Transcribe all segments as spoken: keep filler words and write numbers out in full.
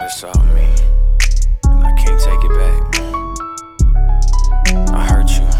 That's all me, and I can't take it back. I hurt you.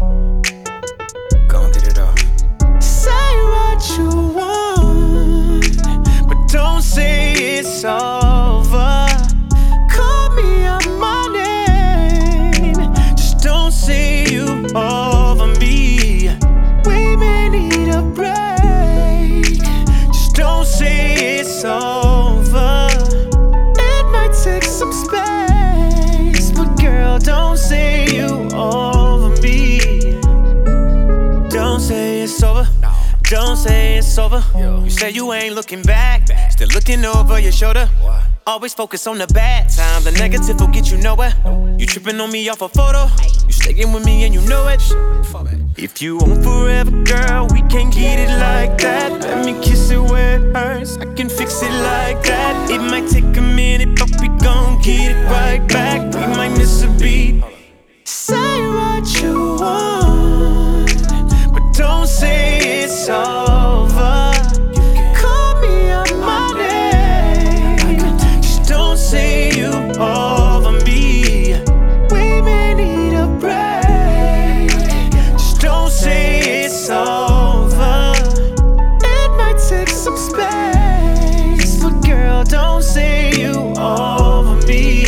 Gon' get it off. Say what you want, but don't say it's over. Call me out my name, just don't say you over me. We may need a break, just don't say it's over. It might take some space, but girl, don't say you over me. Don't say it's over. Don't say it's over. You say you ain't looking back, still looking over your shoulder. Always focus on the bad times, the negative will get you nowhere. You tripping on me off a photo, you sticking with me and you know it. If you want forever, girl, we can't get it like that. Let me kiss it where it hurts, I can fix it like that. It might take a minute, but we gon' get it right back. We might miss a beat. Say what you want, but don't say it's over. Call me out my name, just don't say you over me. We may need a break, just don't say it's over. It might take some space, but girl, don't say you over me.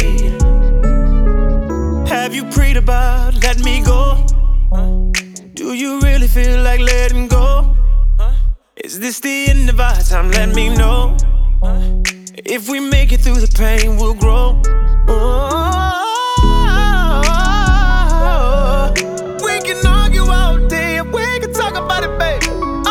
Have you prayed about let me go? Do you really feel like letting go? Is this the end of our time? Let me know. If we make it through the pain, we'll grow. Oh, we can argue all day, we can talk about it, babe.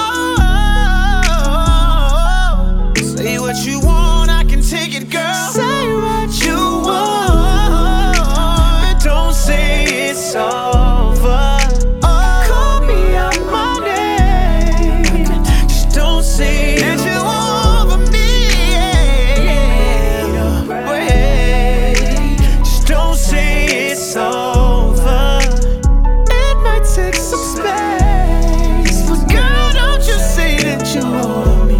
Oh, say what you want, I can take it, girl. Say what you want, but don't say it's over. Call me out my name, just don't say that you over me. Wait, just don't say it's over. It might take some space, but girl, don't you say that you over me.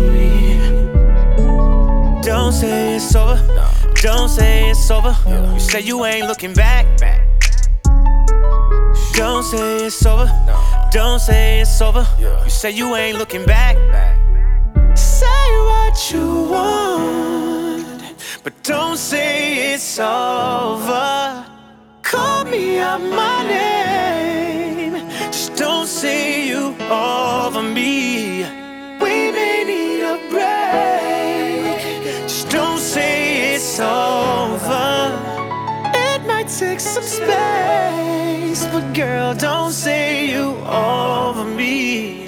Don't say it's over. Don't say it's over. You say you ain't looking back. Don't say it's over. Don't say it's over. You say you ain't looking back. Say what you want, but don't say it's over. Call me out my name, just don't say you over me. We may need a break, just don't say it's over. It might take some space, but girl, don't say you over me.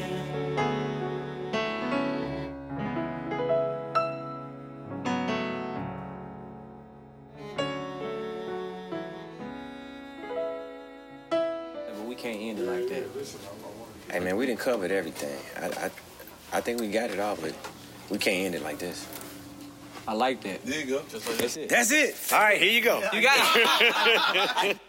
But we can't end it like that. Hey man, we done covered everything. I, I, I think we got it all, but we can't end it like this. I like that. There you go. That's it. That's it. All right, here you go. You got it.